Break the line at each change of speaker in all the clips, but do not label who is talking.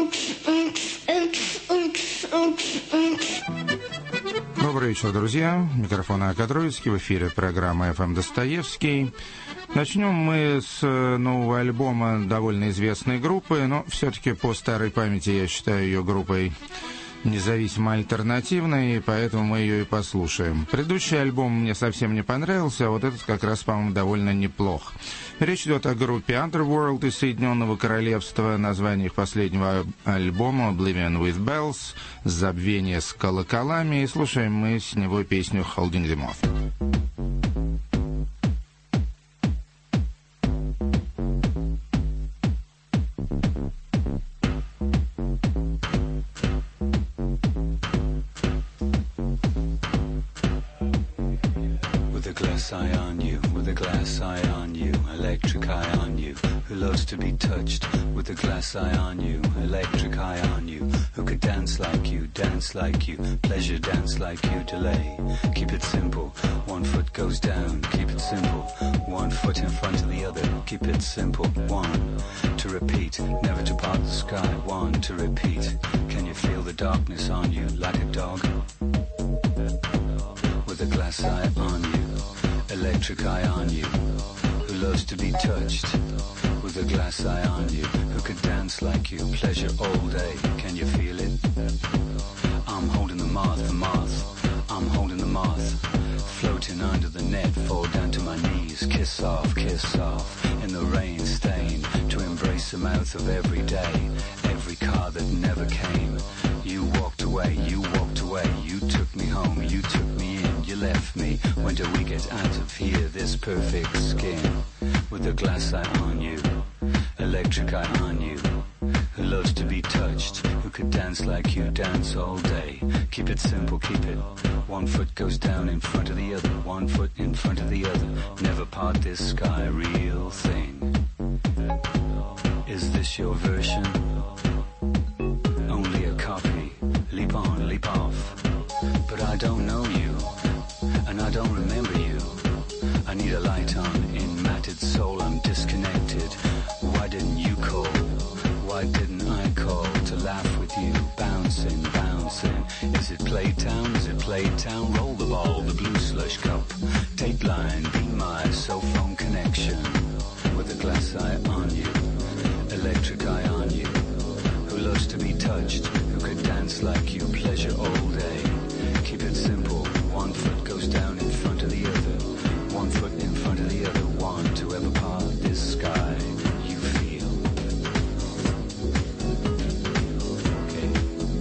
Добрый вечер, друзья. Микрофон Акадроицкий. В эфире программа «ФМ Достоевский». Начнем мы с нового альбома довольно известной группы, но все-таки по старой памяти я считаю ее группой независимо альтернативной, и поэтому мы ее и послушаем. Предыдущий альбом мне совсем не понравился, а вот этот как раз, по-моему, довольно неплох. Речь идет о группе Underworld из Соединенного Королевства. Название их последнего альбома Oblivion with Bells, забвение с колоколами, и слушаем мы с него песню Holding the Moth.
Eye on you, with a glass eye on you, electric eye on you, who loves to be touched, with a glass eye on you, electric eye on you, who could dance like you, pleasure dance like you, delay, keep it simple, one foot goes down, keep it simple, one foot in front of the other, keep it simple, one, to repeat, never to part the sky, one, to repeat, can you feel the darkness on you, like a dog, with a glass eye on you, electric eye on you, who loves to be touched, with a glass eye on you, who could dance like you, pleasure all day, can you feel it? I'm holding the moth, I'm holding the moth, floating under the net, fall down to my knees, kiss off, in the rain stain, to embrace the mouth of every day, every car that never came, you walked away, you took me home, you took me in, you left me, when do we get out of here, this perfect skin, with a glass eye on you, electric eye on you, who loves to be touched, who could dance like you, dance all day, keep it simple, keep it, one foot goes down in front of the other, one foot in front of the other, never part this sky, real thing, is this your version, only a copy, leap on, leap off, but I don't know you, and I don't remember you, I need a light on, in matted soul I'm disconnected, why didn't you call, why didn't I call, to laugh with you, bouncing, is it Playtown, roll the ball, the blue slush cup, tape line, be my cell phone connection, with a glass eye on you, electric eye on you, who loves to be touched, who could dance like you, pleasure all day, keep it simple, one foot goes down in front of the other, one foot in front of the other, one to ever part this sky, you feel. Okay.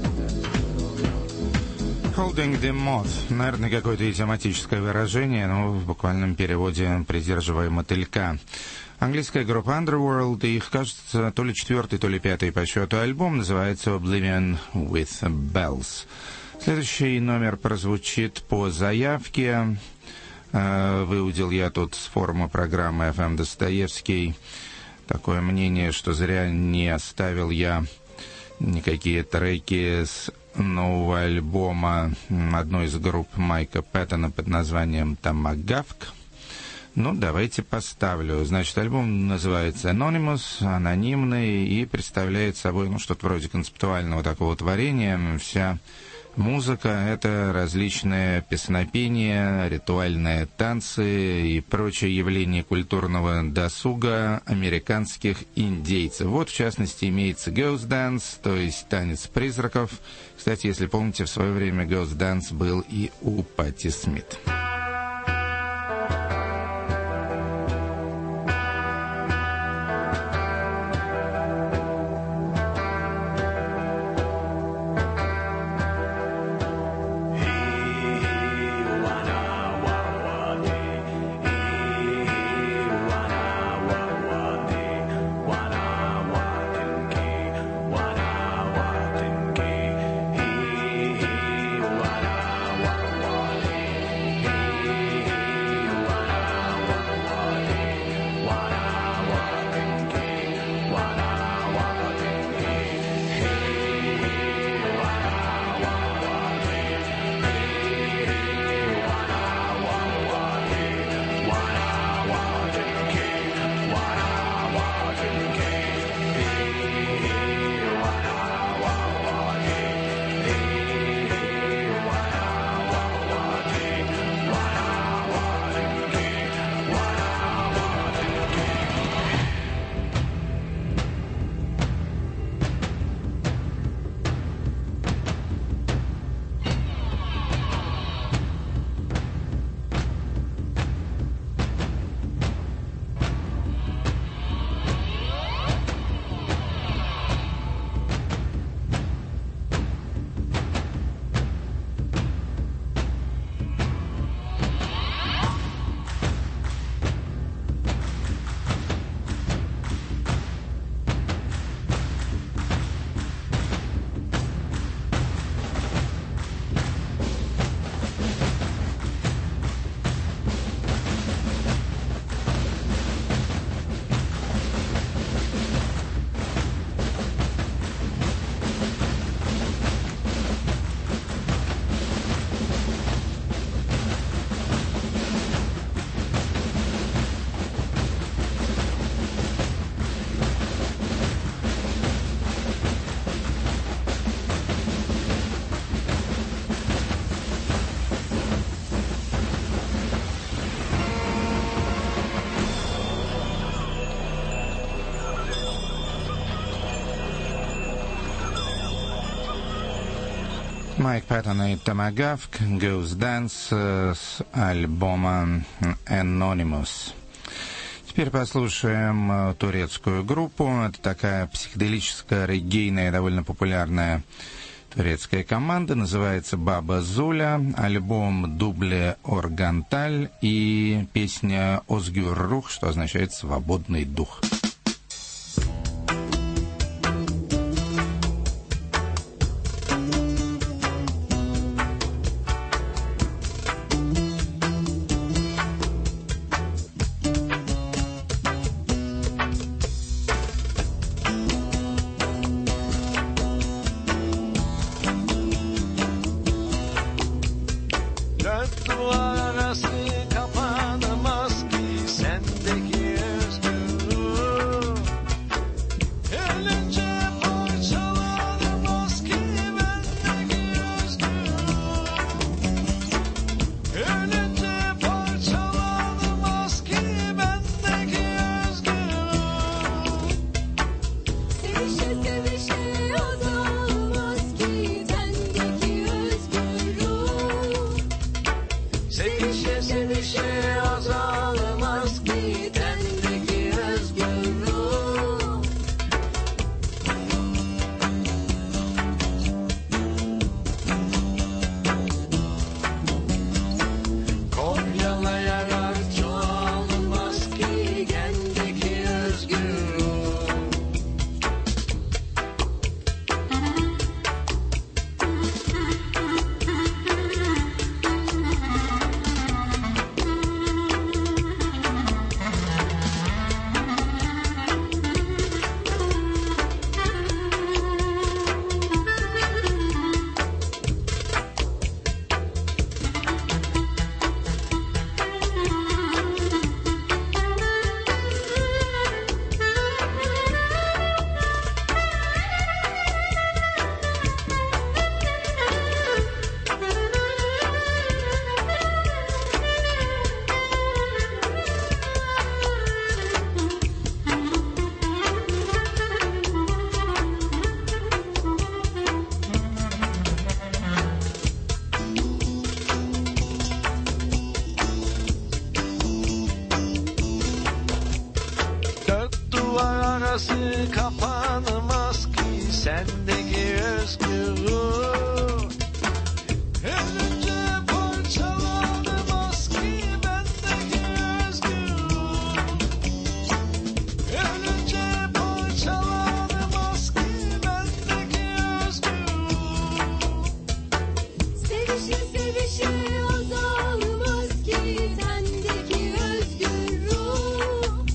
Holding the Moth. Наверное, какое-то идиоматическое выражение, но в буквальном переводе «придерживая мотылька». Английская группа Underworld, и их, кажется, то ли 4-й, то ли 5-й по счету альбом, называется Oblivion with Bells. Следующий номер прозвучит по заявке. Выудил я тут с форума программы «ФМ Достоевский» такое мнение, что зря не оставил я никакие треки с нового альбома одной из групп Майка Пэттона под названием «Томагавк». Ну, давайте поставлю. Значит, альбом называется «Anonymous», анонимный, и представляет собой, что-то вроде концептуального такого творения. Вся музыка — это различные песнопения, ритуальные танцы и прочие явления культурного досуга американских индейцев. Вот, в частности, имеется Ghost Dance, то есть танец призраков. Кстати, если помните, в свое время Ghost Dance был и у Патти Смит. Майк Пэттон и Томагавк, Ghost Dance с альбома Anonymous. Теперь послушаем турецкую группу. Это такая психоделическая, реггейная, довольно популярная турецкая команда. Называется Баба Зуля. Альбом «Дубле Органталь» и песня «Озгюр Рух», что означает «свободный дух».
Kapanmaz ki sendeki özgürlük. Ölünce parçalanmaz ki bendeki özgürlük. Ölünce parçalanmaz ki bendeki özgürlük.
Sevişe sevişe azalmaz ki sendeki özgürlük.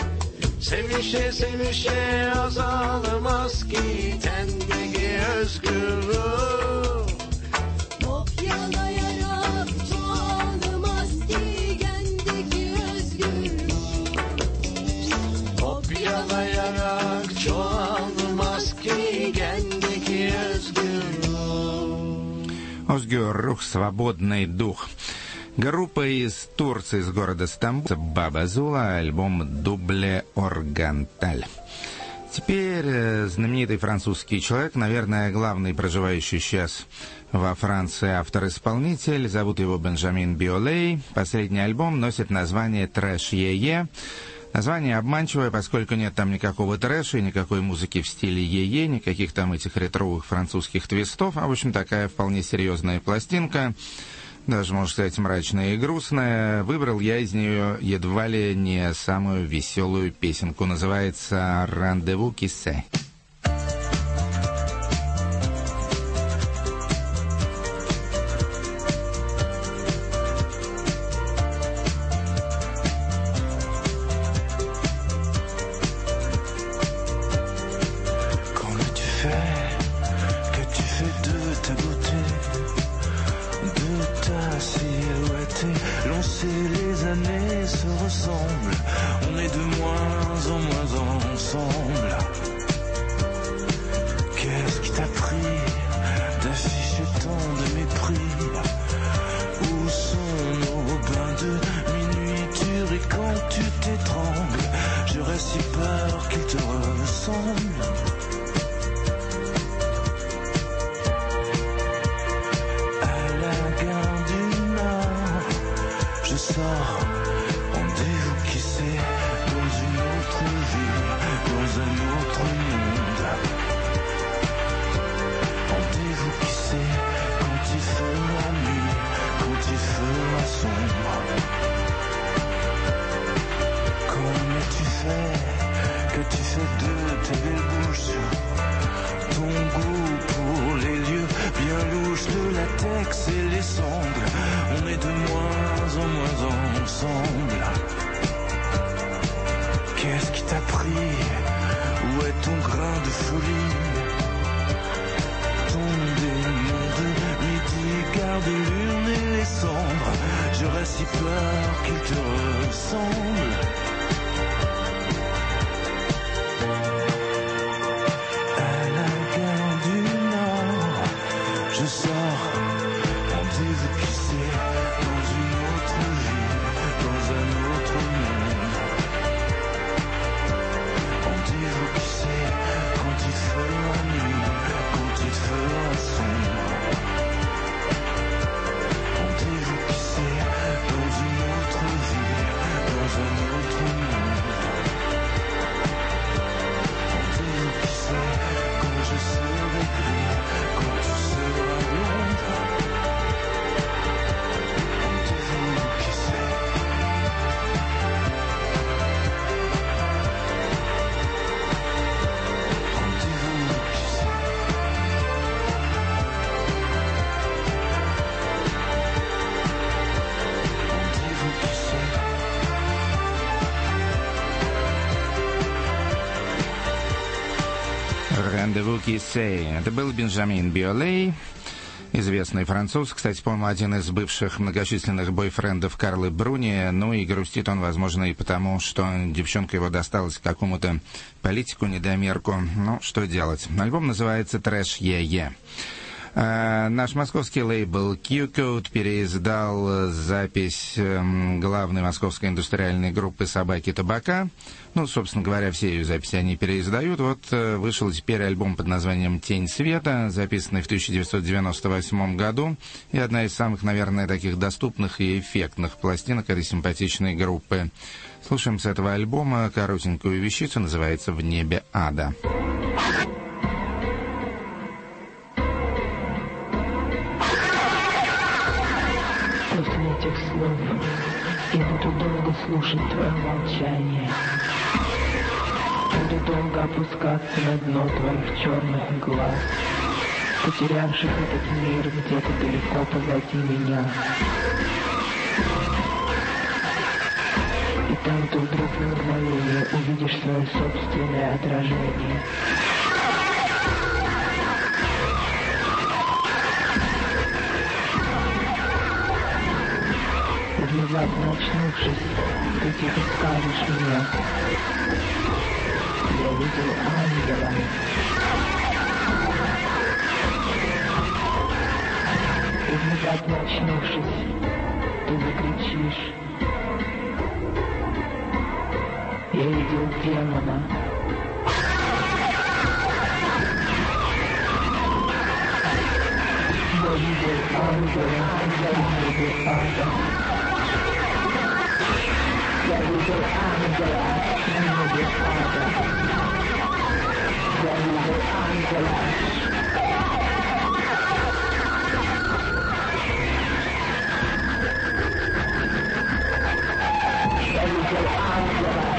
Sevişe sevişe azalmaz ki tendeki özgürlük.
Kopyalayarak çoğalmaz ki gendeki özgürlük.
Kopyalayarak çoğalmaz ki gendeki özgürlük.
Озгюр Рух, «Свободный дух». Группа из Турции, из города Стамбул, Баба Зула, альбом «Дубле Органталь». Теперь знаменитый французский человек, наверное, главный проживающий сейчас во Франции автор-исполнитель. Зовут его Бенджамин Биолей. Последний альбом носит название «Трэш-Е-Е». Название обманчивое, поскольку нет там никакого трэша и никакой музыки в стиле Е-Е, никаких там этих ретровых французских твистов, а в общем такая вполне серьезная пластинка, даже, можно сказать, мрачная и грустная. Выбрал я из нее едва ли не самую веселую песенку. Называется «Рандеву Киссе».
On est de moins en moins ensemble. sors. Rendez-vous qui sait, dans une autre vie, dans un autre monde. Rendez-vous qui sait, quand il fera nuit, quand il fera sombre. Comment tu fais, que tu fais de tes belles bouches, ton goût pour les lieux bien louches de latex et les sangles. On est de moins en moins ensemble. Qu'est-ce qui t'a pris? Où est ton grain de folie? Ton démon de midi garde l'urne et les cendres. J'aurais si peur qu'il te ressemble. À la gare du Nord, je sors. Rendez-vous qui sait, dans une autre vie, dans un autre monde. Rendez-vous qui sait, quand il fera nuit, quand il fera sombre. Rendez-vous qui sait, dans une autre vie, dans un autre monde. Rendez-vous qui sait, quand je serai gris, quand tu seras blonde. Rendez-vous qui sait. Rendez-vous qui sait. Rendez-vous qui sait.
«Rendezvous qui sait». Это был Бенджамин Биолей, известный француз, кстати, по-моему, один из бывших многочисленных бойфрендов Карлы Бруни. Ну и грустит он, возможно, и потому, что девчонка его досталась какому-то политику-недомерку. Ну, что делать? Альбом называется «Трэш Е-Е». Наш московский лейбл Q-Code переиздал запись главной московской индустриальной группы «Собаки Табака». Ну, собственно говоря, все ее записи они переиздают. Вот вышел теперь альбом под названием «Тень света», записанный в 1998 году. И одна из самых, наверное, таких доступных и эффектных пластинок этой симпатичной группы. Слушаем с этого альбома коротенькую вещицу, называется «В небе ада».
После этих слов я буду долго слушать твое молчание. Буду долго опускаться на дно твоих черных глаз, потерявших этот мир где-то далеко позади меня. И там ты вдруг на мгновение увидишь свое собственное отражение. Внезапно очнувшись, ты тихо скажешь мне: я видел ангела. И внезапно очнувшись, ты закричишь: я видел демона. Я видел ангела, я видел ада. Я видел ангела, я видел ада. Я видел ангела. Я видел ангела.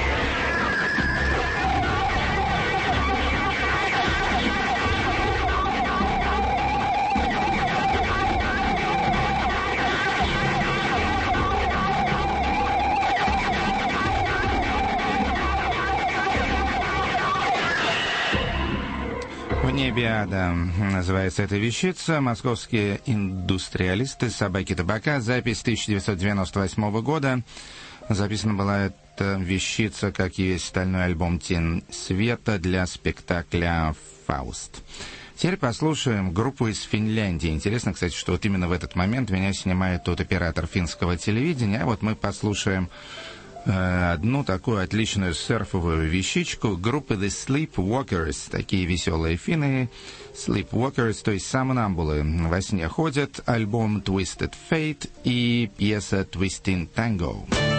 «В небе ада» называется эта вещица. Московские индустриалисты «Собаки Табака». Запись 1998 года. Записана была эта вещица, как и весь остальной альбом «Тень света» для спектакля «Фауст». Теперь послушаем группу из Финляндии. Интересно, кстати, что вот именно в этот момент меня снимает тот оператор финского телевидения. А вот мы послушаем одну такую отличную серфовую вещичку группы The Sleepwalkers, такие веселые финны, Sleepwalkers, то есть сомнамбулы, во сне ходят, альбом Twisted Fate и пьеса Twisting Tango.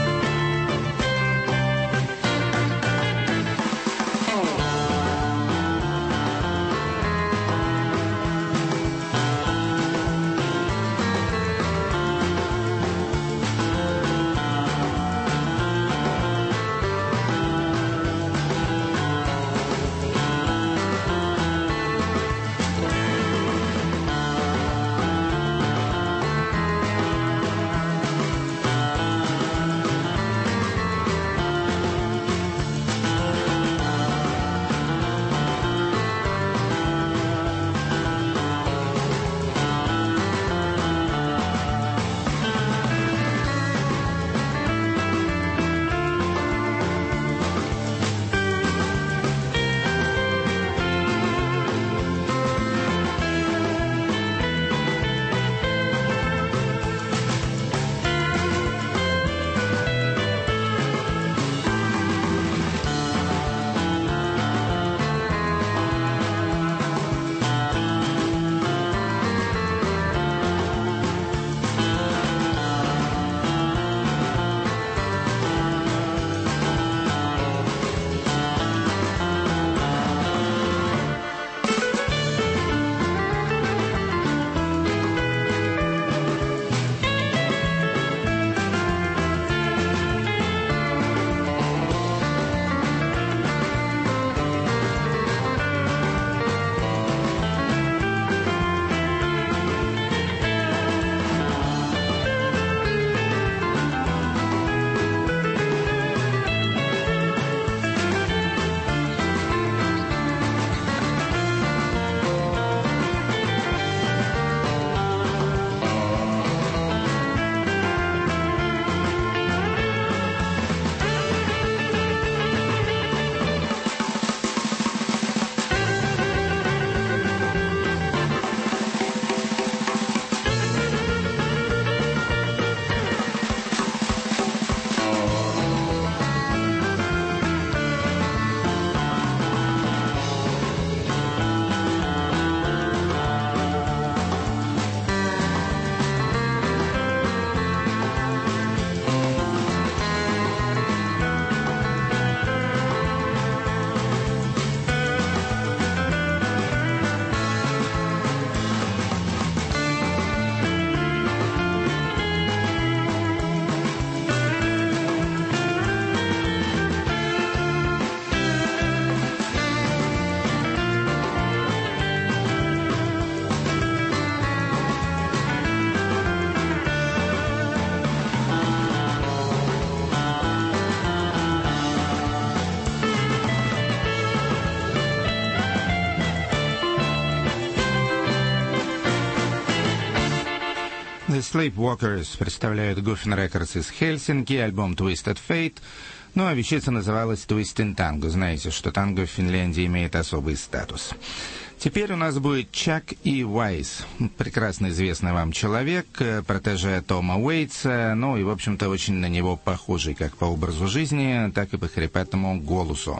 The Sleepwalkers представляют Goofin Records из Хельсинки, альбом Twisted Fate. Ну, а вещица называлась Twisting Tango. Знаете, что танго в Финляндии имеет особый статус. Теперь у нас будет Чак И. Уайс. Прекрасно известный вам человек, протеже Тома Уэйтса, ну и, в общем-то, очень на него похожий как по образу жизни, так и по хрипатому голосу.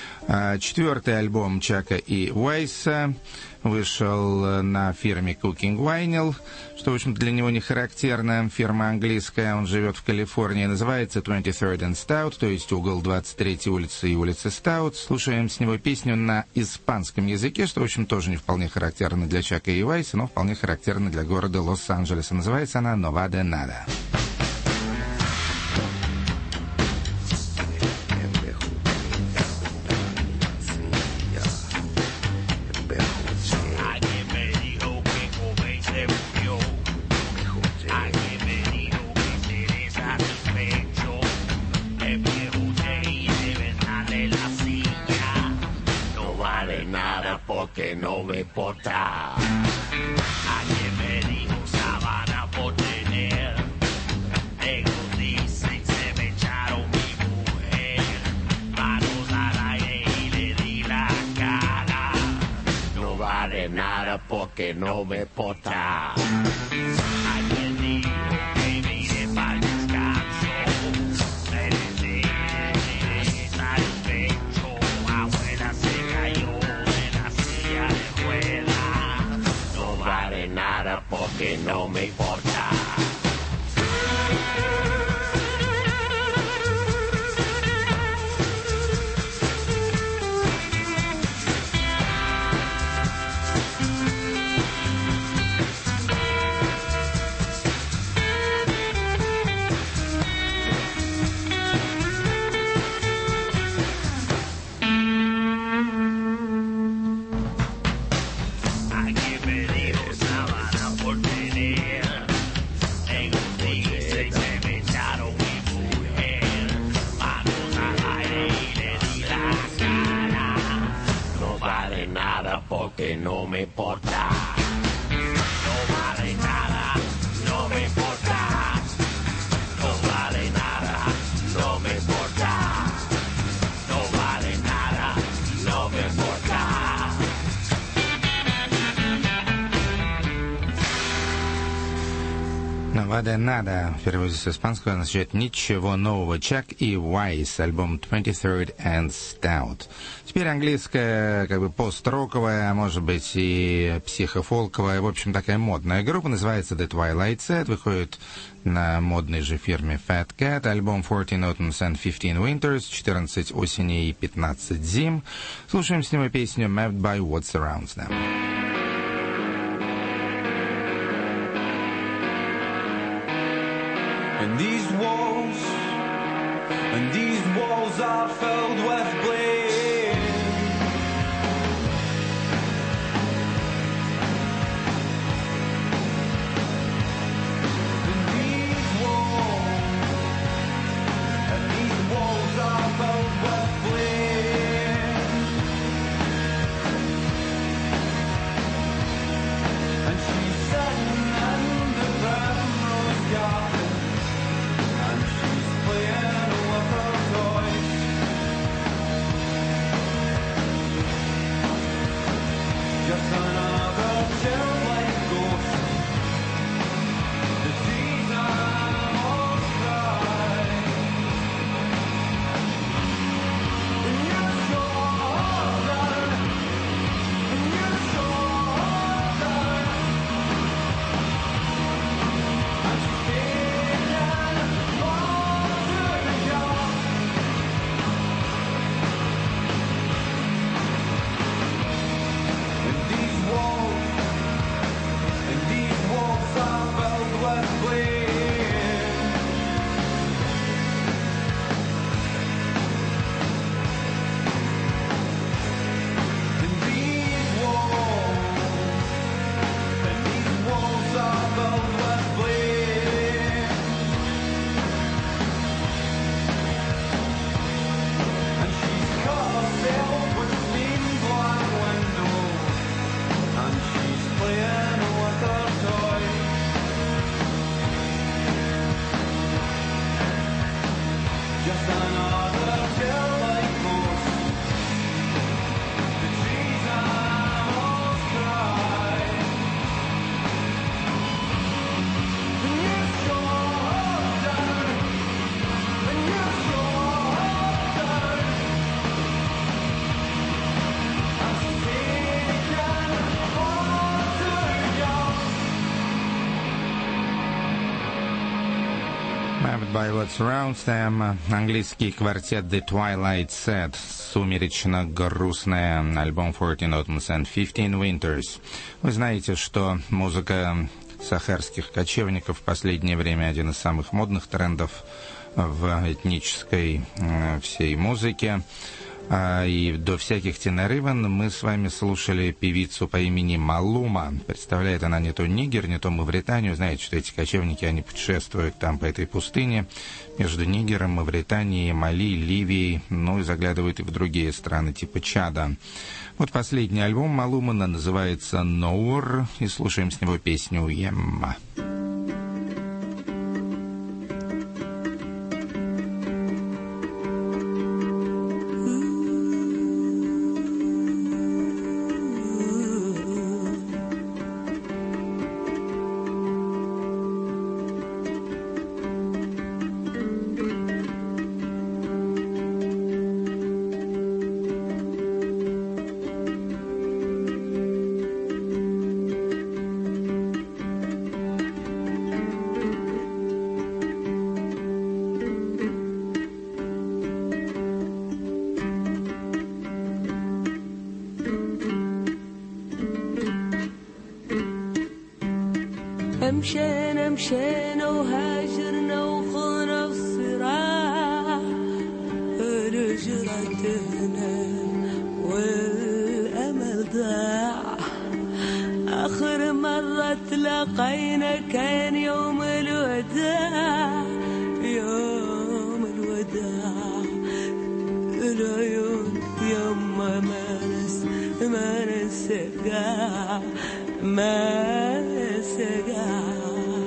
Четвертый альбом Чака И. Уайса вышел на фирме Cooking Vinyl, что, в общем-то, для него не характерно. Фирма английская, он живет в Калифорнии, называется 23rd and Stout, то есть угол 23-й улицы и улицы Stout. Слушаем с него песню на испанском языке, что, в общем, тоже не вполне характерно для Чака И. Уайса, но вполне характерно для города Лос-Анджелеса. Называется она «No va de nada».
Que no me importa. Alguien me dijo sábana por tener. Ellos dicen se me echaron mi mujer. Manos al aire y le di la cara. No vale nada porque no me importa. Alguien dijo que me iré para el descanso. Me porque no me importa. Aquí me dijo sábana por tener. Tengo prisa y se me echaron mi mujer. Manos al aire y le di la cara. No vale nada porque no me importa. No vale nada, no me importa. No vale nada, no me importa. No vale nada, no me importa.
Навада Нада, в переводе с испанского, означает «Ничего нового». Чак и Wise, альбом 23rd and Stout. Теперь английская, как бы пост-роковая, а может быть и психофолковая, в общем, такая модная группа, называется The Twilight Set, выходит на модной же фирме Fat Cat, альбом 14 Autumns and 15 Winters, 14 осени и 15 зим. Слушаем с него песню Mapped by What Surrounds Them.
And these walls are filled with blame. And these walls are filled with blame. And she's sitting in the primrose garden. And she's playing with her toys. Just another childlike ghost. The trees almost cry. And you're so done. And you're so done. And she's taking all to the yard. And these walls are filled with blame. And these walls are filled with blame. And she's cut herself between blind windows. And she's playing with her toys. Just another childlike ghost. The trees almost cry. And you're so done. And you're so done. I'm taking all to yours.
Mapped by What Surrounds Them, английский квартет The Twilight Set, сумеречно-грустная, альбом 14 Autumns and 15 Winters. Вы знаете, что музыка сахарских кочевников в последнее время один из самых модных трендов в этнической всей музыке. И до всяких Тенерывен мы с вами слушали певицу по имени Малума. Представляет она не то Нигер, не то Мавританию. Знаете, что эти кочевники, они путешествуют там по этой пустыне между Нигером, Мавританией, Мали, Ливией, ну и заглядывают и в другие страны типа Чада. Вот последний альбом Малумы называется «Ноур», и слушаем с него песню «Емма».
مشينا وهاجرنا وخونا الصراع رجعتنا والأمل ضاع آخر مرة تلاقينا كان يوم الوداع يوم الوداع العيون يما ما نسقع ما نسقع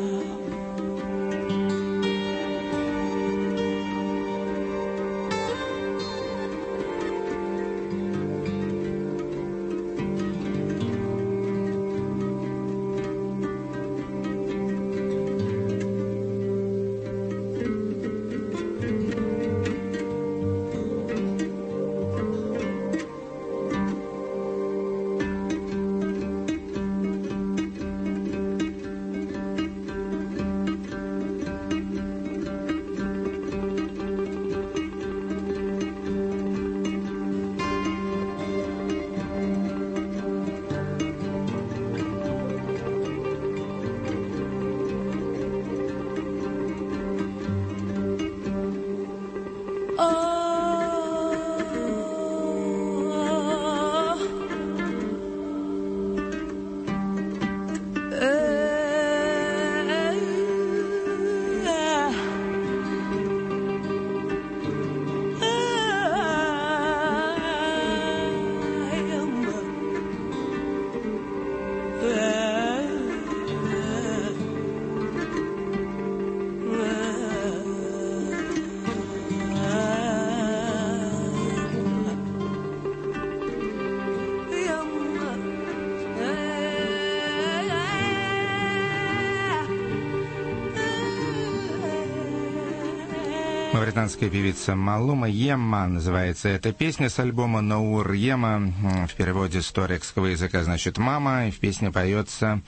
Британская певица Малума Йемма, называется эта песня с альбома Наур Йема, в переводе с турецкого языка значит «мама», и в песне поется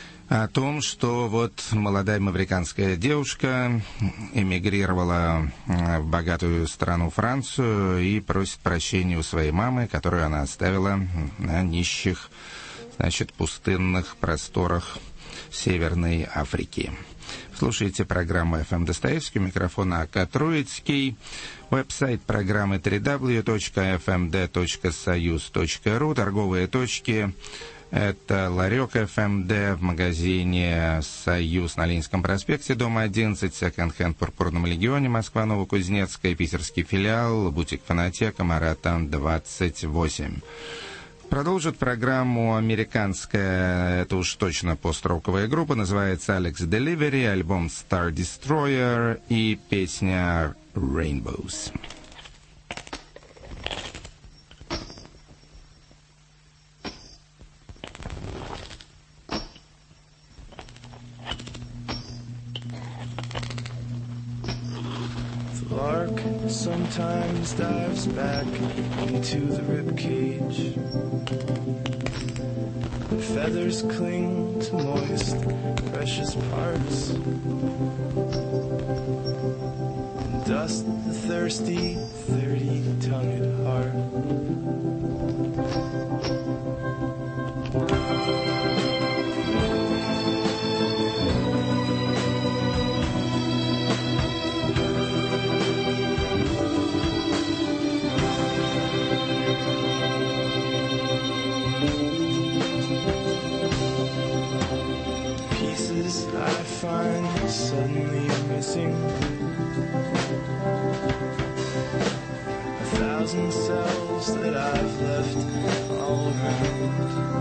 о том, что вот молодая мавриканская девушка эмигрировала в богатую страну Францию и просит прощения у своей мамы, которую она оставила на нищих, значит, пустынных просторах Северной Африки. Слушайте программу «FM Достоевский», микрофон АК Троицкий, веб-сайт программы www.fmd.soyuz.ru, торговые точки — это Ларек ФМД в магазине «Союз» на Ленинском проспекте, дом 11, секонд-хенд в Пурпурном легионе, Москва, Новокузнецкая, питерский филиал, бутик «Фонотека», Маратон 28. Продолжит программу американская, это уж точно пост-роковая группа, называется Alex Delivery, альбом Star Destroyer и песня Rainbows.
Lark sometimes dives back into the ribcage. The feathers cling to moist, precious parts. And dust the thirsty, 30-tongued heart. Find suddenly missing 1,000 cells that I've left all around.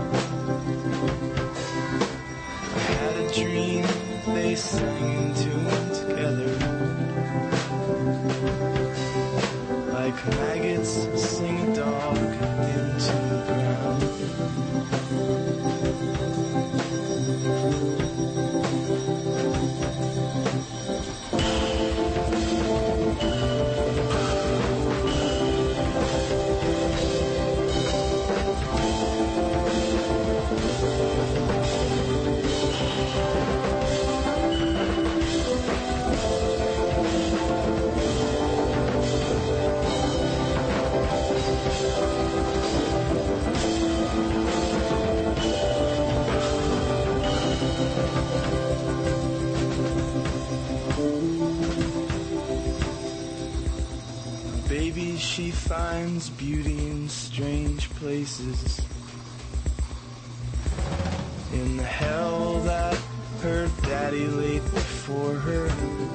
I had a dream, they sang in tune together, like maggots sing a dog into the ground. finds beauty in strange places. In the hell that her daddy laid before her.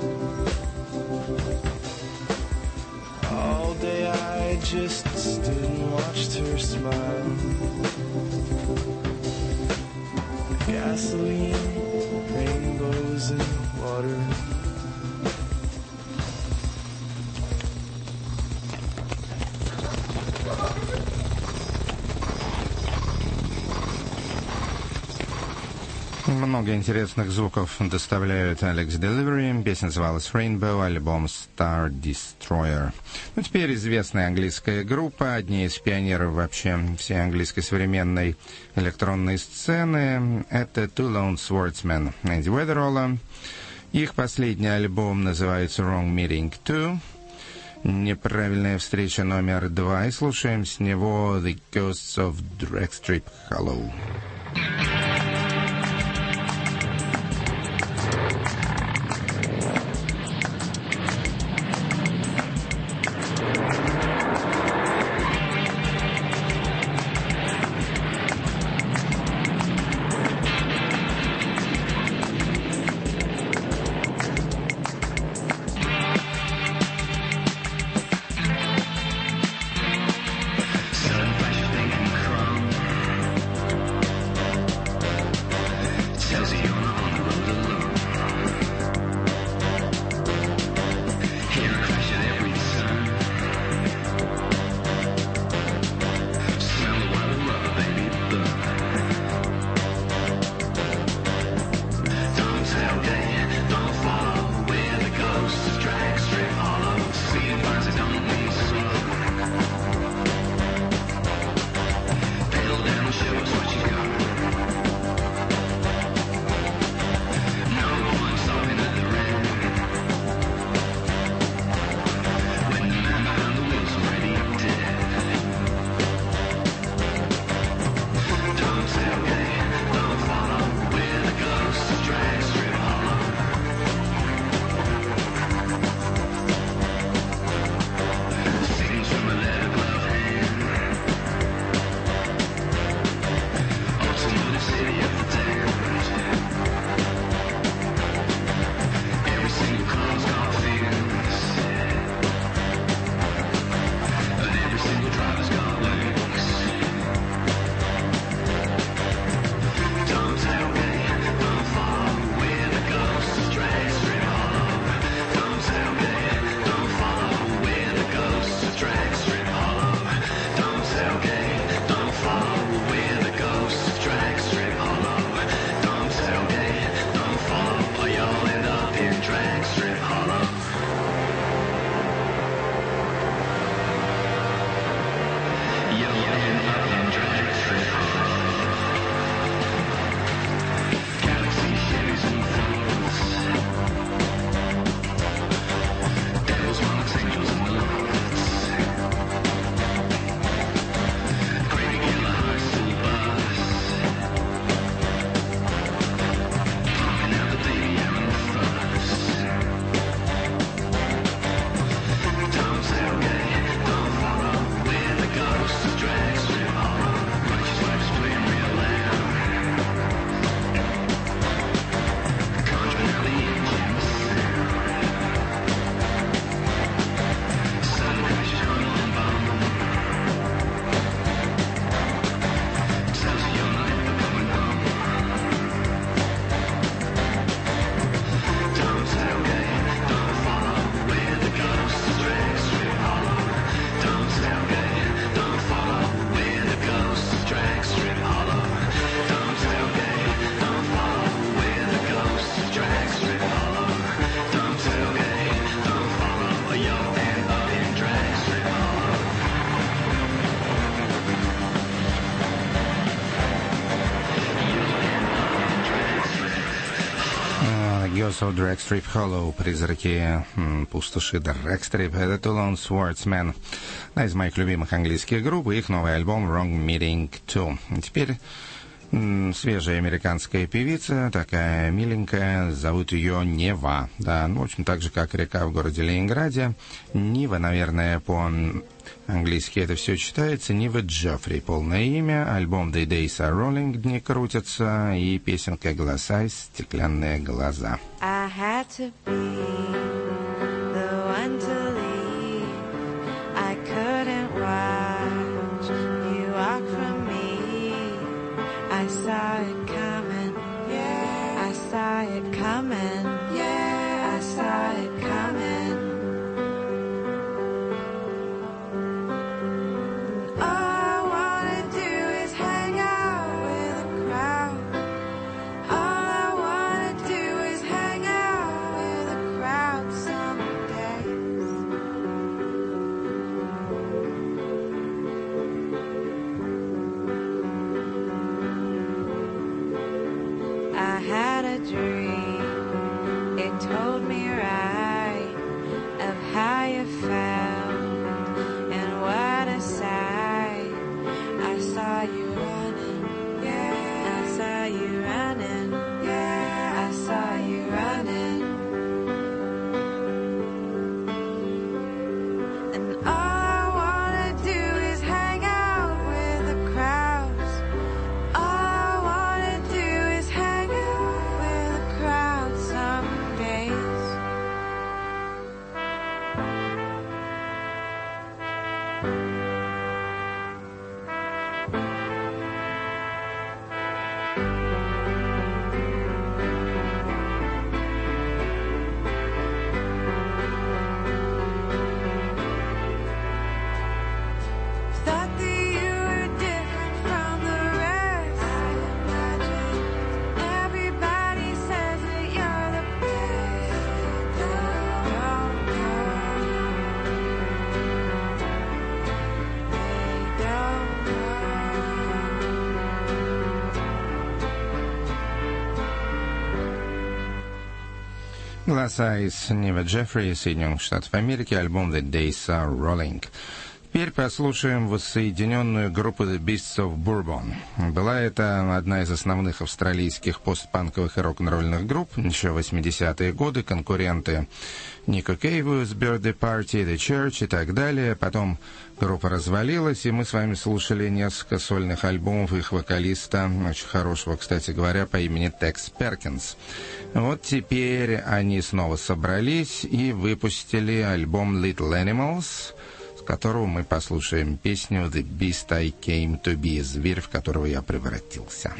All day I just stood and watched her smile. Gasoline, rainbows and water.
Много интересных звуков доставляют Alex Delivery. Песня называлась Rainbow, альбом Star Destroyer. Ну, теперь известная английская группа, одни из пионеров вообще всей английской современной электронной сцены. Это Two Lone Swordsmen Эдди Уэдеролла. Их последний альбом называется Wrong Meeting 2. Неправильная встреча номер 2. И слушаем с него The Ghosts of Dragstrip Hollow. Ghosts of Dragstrip Hollow, призраки пустоши Dragstrip. Это Two Lone Swordsmen, одна из моих любимых английских групп, и их новый альбом Wrong Meeting 2. Теперь Свежая американская певица, такая миленькая, зовут ее Нева. Да, ну, в общем, так же, как река в городе Ленинграде. Нива, наверное, по-английски это все читается. Нива Джеффри, полное имя. Альбом The Days Are Rolling, дни крутятся. И песенка «Голоса и стеклянные глаза».
I had to be the one to leave. I couldn't watch you walk from me. I saw it coming, yeah. I saw it coming, yeah. I saw it coming. All I wanna do is hang out with a crowd. All I wanna do is hang out with a crowd some days. I had a dream, it told me right of how you felt and what a sight. I saw you running, yeah. I saw you running, yeah. I saw you running. And all I wanna do is hang out with the crowds. All I wanna do is hang out with the crowd some days. Thought that you were different from the rest. I imagine everybody says that you're the best. Don't know. They don't
Голоса из Нива Джеффри из Соединенных Штатов Америки, альбом The Days Are Rolling. Теперь послушаем воссоединенную группу The Beasts of Bourbon. Была это одна из основных австралийских постпанковых и рок-н-ролльных групп, еще 80-е годы, конкуренты Нико Кейву с Birthday Party, The Church и так далее. Потом группа развалилась, и мы с вами слушали несколько сольных альбомов их вокалиста, очень хорошего, кстати говоря, по имени Текс Перкинс. Вот теперь они снова собрались и выпустили альбом Little Animals, с которого мы послушаем песню «The Beast I Came to Be», «Зверь, в которого я превратился».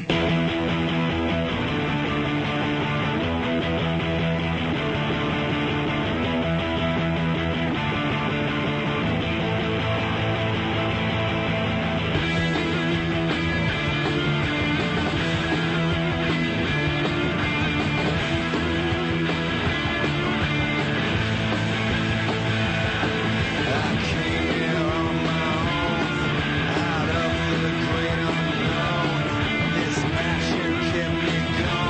Out of the great unknown, this passion kept me going.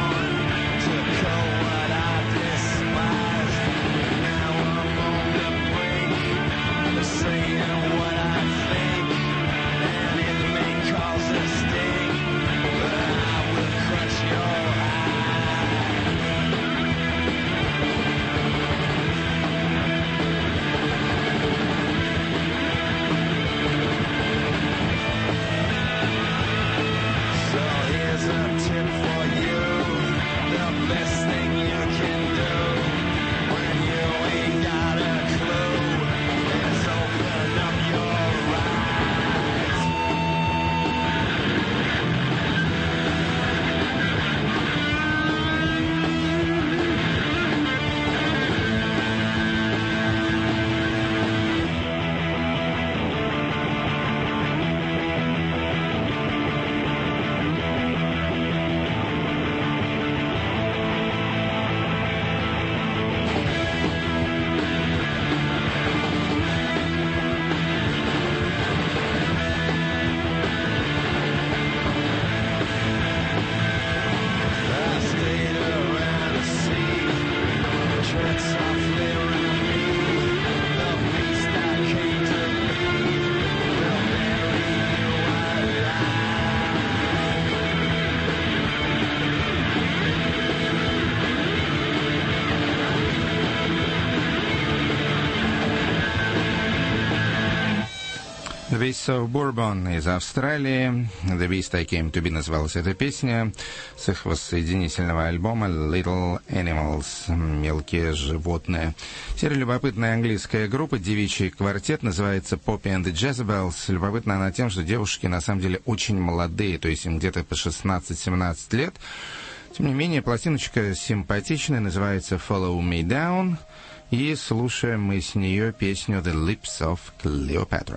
The Beast of Bourbon из Австралии. The Beast I Came to Be называлась эта песня с их воссоединительного альбома Little Animals, мелкие животные. Теперь любопытная английская группа, девичий квартет, называется Poppy and the Jezebels. Любопытна она тем, что девушки на самом деле очень молодые, то есть им где-то по 16-17 лет. Тем не менее, пластиночка симпатичная, называется Follow Me Down. И слушаем мы с нее песню The Lips of Cleopatra.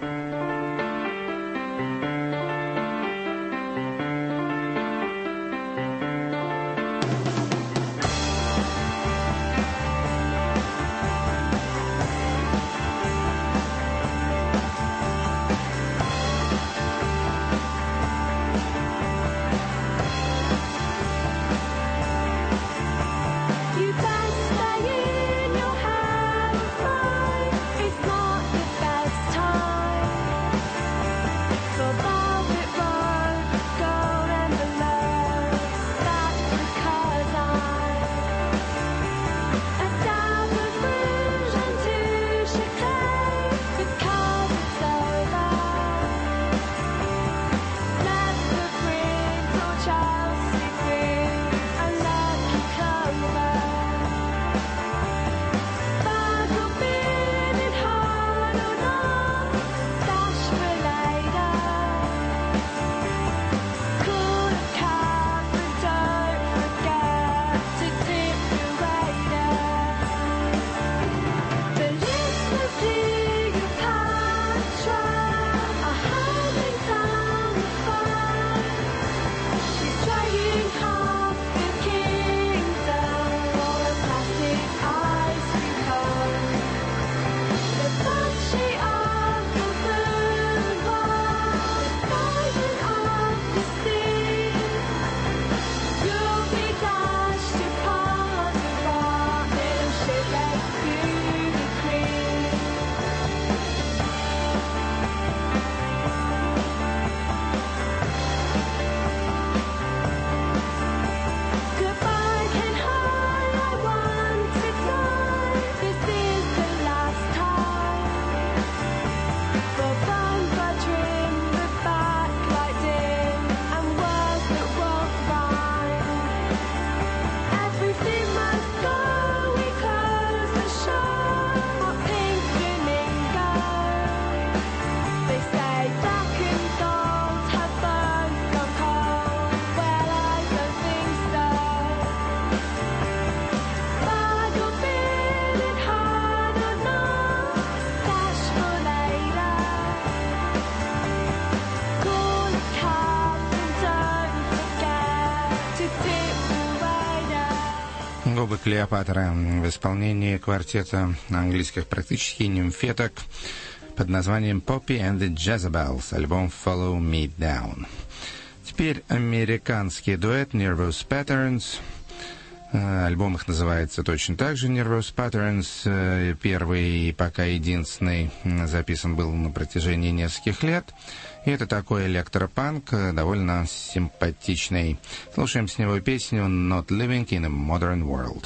Губы Клеопатра в исполнении квартета английских практически нимфеток под названием Poppy and the Jezebels, альбом Follow Me Down. Теперь американский дуэт Nervous Patterns. Альбом их называется точно так же Nervous Patterns. Первый и пока единственный записан был на протяжении нескольких лет. И это такой электропанк, довольно симпатичный. Слушаем с него песню Not Living in a Modern World.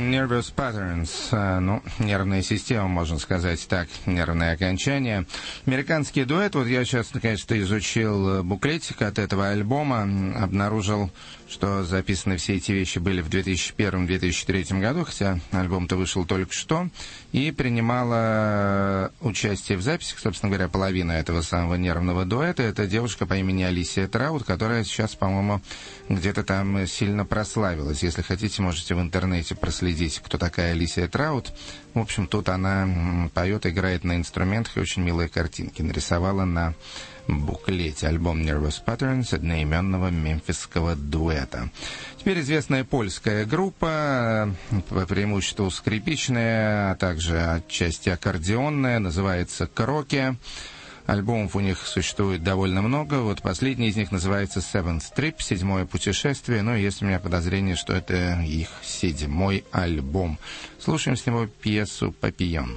Nervous Patterns, нервная система, можно сказать так, нервное окончание. Американский дуэт, вот я сейчас, наконец-то, изучил буклетик от этого альбома, обнаружил, что записаны все эти вещи были в 2001-2003 году, хотя альбом-то вышел только что, и принимала участие в записях, собственно говоря, половина этого самого нервного дуэта. Это девушка по имени Алисия Траут, которая сейчас, по-моему, где-то там сильно прославилась. Если хотите, можете в интернете проследить, кто такая Алисия Траут. В общем, тут она поет, играет на инструментах и очень милые картинки нарисовала на буклете. Альбом Nervous Patterns одноименного мемфисского дуэта. Теперь известная польская группа, по преимуществу скрипичная, а также отчасти аккордеонная, называется «Кроки». Альбомов у них существует довольно много. Вот последний из них называется Seventh Trip, седьмое путешествие. Но есть у меня подозрение, что это их седьмой альбом. Слушаем с него пьесу «Папийон».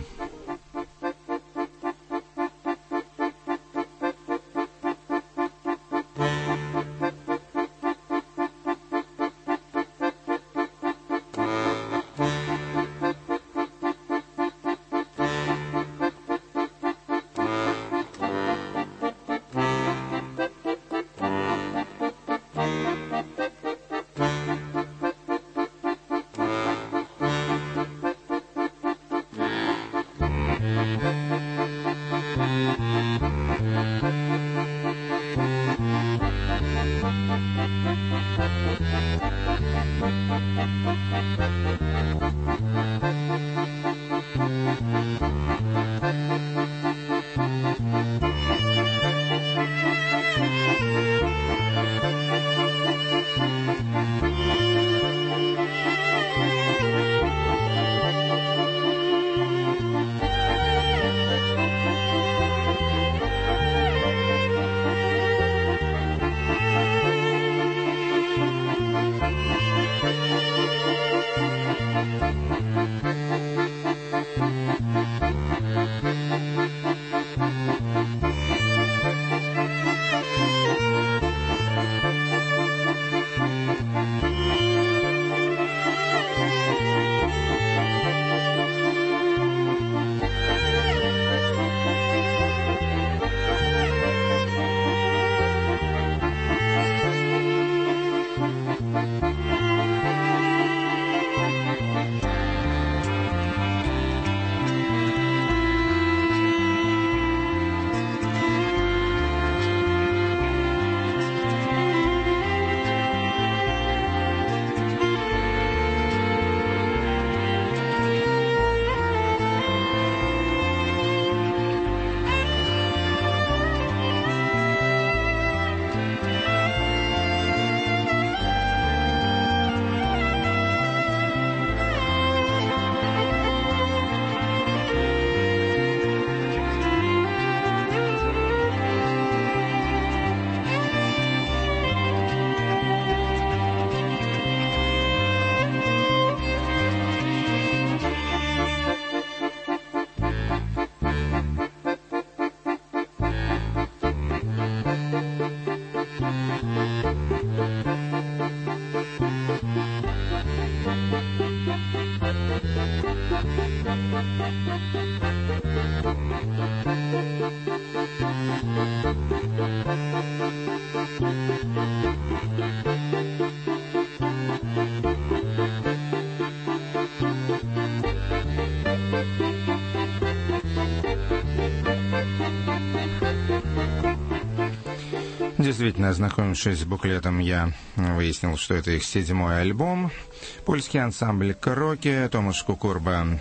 Действительно, ознакомившись с буклетом, я выяснил, что это их седьмой альбом. Польский ансамбль «Кроки». Томаш Кукурба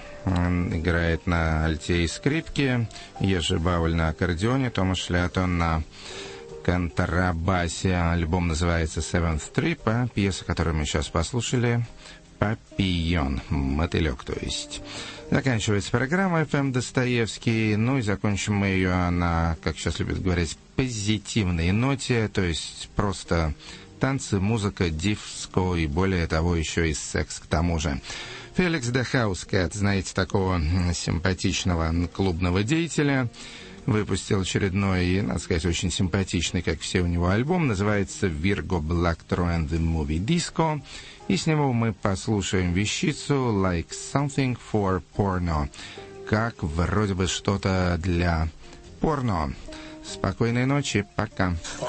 играет на альте и скрипке, Ежи Бауль на аккордеоне, Томаш Леатон на контрабасе. Альбом называется «Seventh Trip», а пьеса, которую мы сейчас послушали, «Папийон», мотылек, то есть. Заканчивается программа «ФМ Достоевский», ну и закончим мы ее на, как сейчас любят говорить, позитивной ноте, то есть просто танцы, музыка, диско и более того еще и секс к тому же. Феликс де Хаускет, знаете, такого симпатичного клубного деятеля, выпустил очередной и, надо сказать, очень симпатичный, как все у него, альбом. Называется «Virgo Blacktro and the Movie Disco». И с него мы послушаем вещицу «Like Something for Porno», как вроде бы что-то для порно. Спокойной ночи, пока.